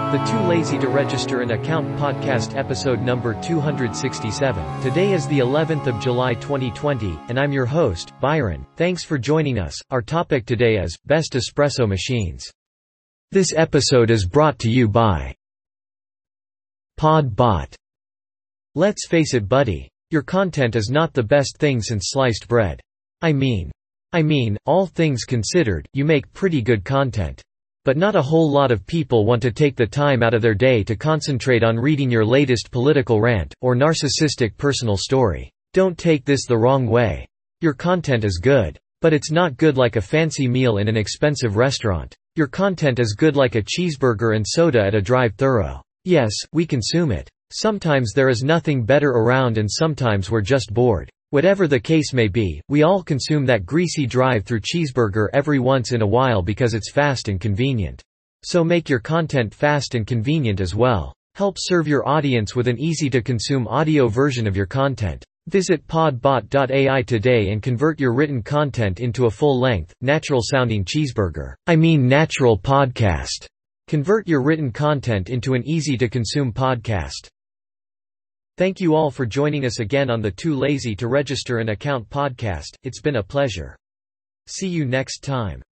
The Too Lazy to Register an Account podcast episode number 267. Today is the 11th of July 2020, and I'm your host, Byron. Thanks for joining us. Our topic today is Best Espresso Machines. This episode is brought to you by Podbot. Let's face it, buddy. Your content is not the best thing since sliced bread. I mean, all things considered, you make pretty good content. But not a whole lot of people want to take the time out of their day to concentrate on reading your latest political rant, or narcissistic personal story. Don't take this the wrong way. Your content is good. But it's not good like a fancy meal in an expensive restaurant. Your content is good like a cheeseburger and soda at a drive-thru. Yes, we consume it. Sometimes there is nothing better around and sometimes we're just bored. Whatever the case may be, we all consume that greasy drive-thru cheeseburger every once in a while because it's fast and convenient. So make your content fast and convenient as well. Help serve your audience with an easy-to-consume audio version of your content. Visit podbot.ai today and convert your written content into a full-length, natural-sounding cheeseburger. Natural podcast. Convert your written content into an easy-to-consume podcast. Thank you all for joining us again on the Too Lazy to Register an Account podcast. It's been a pleasure. See you next time.